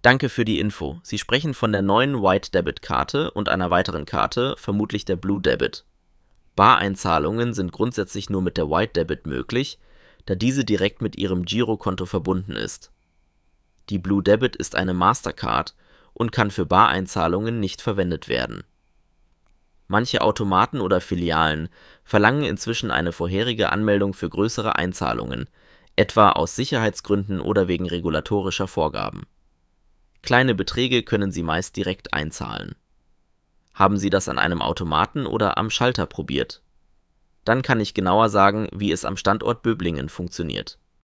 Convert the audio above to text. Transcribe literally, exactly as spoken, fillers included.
Danke für die Info. Sie sprechen von der neuen White Debit Karte und einer weiteren Karte, vermutlich der Blue Debit. Bareinzahlungen sind grundsätzlich nur mit der White Debit möglich, da diese direkt mit Ihrem Girokonto verbunden ist. Die Blue Debit ist eine Mastercard und kann für Bareinzahlungen nicht verwendet werden. Manche Automaten oder Filialen verlangen inzwischen eine vorherige Anmeldung für größere Einzahlungen, etwa aus Sicherheitsgründen oder wegen regulatorischer Vorgaben. Kleine Beträge können Sie meist direkt einzahlen. Haben Sie das an einem Automaten oder am Schalter probiert? Dann kann ich genauer sagen, wie es am Standort Böblingen funktioniert.